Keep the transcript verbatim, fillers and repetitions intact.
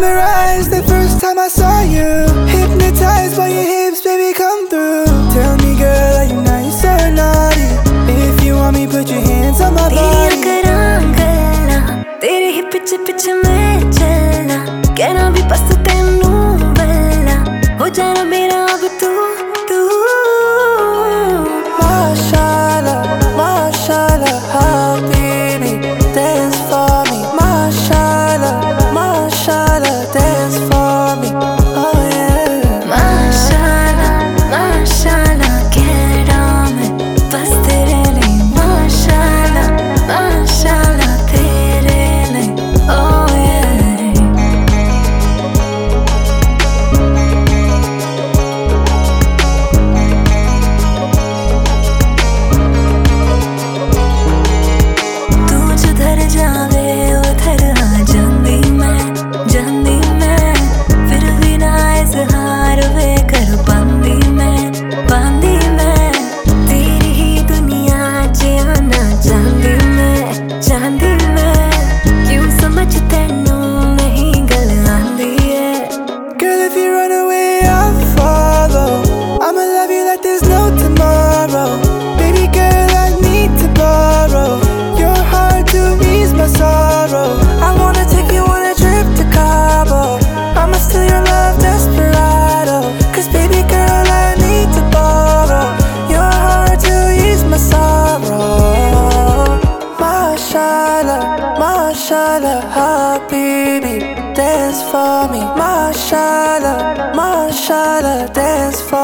mesmerized the first time I saw you. Hypnotized by your hips, baby, come through. Tell me, girl, are you nice or naughty? If you want me, put your hands on my body. तेरे ही पीछे पीछे मैं चलना, कहना भी बस तेनू बलना, हो जाना मेरा अब तू तू। Mashallah, mashallah, habibi, dance for me. Mashallah, mashallah, dance for me. Oh yeah. Mashallah, mashallah, कह रहा मैं बस तेरे लिए। Mashallah, mashallah, तेरे लिए। Oh yeah. तू जिधर जावे उधर आ जांदी मैं, जांदी मैं, फिर भी ना इज़हार वे कर पांदी मैं, पांदी मैं। तेरी ही दुनिया च आना चाहंदी मैं, चाहंदी मैं, क्यों समझ तैनू नहीं गल आंदी है। Girl, if you run away, I'll follow. I'ma love you like there's no tomorrow. Baby girl, I need to borrow your heart to ease my sorrow. I wanna take you on a trip to Cabo. I'ma steal your love, desperado. Cause baby girl, I need to borrow your heart to ease my sorrow. Mashallah, mashallah, habibi, dance for me. Mashallah, mashallah, dance for me.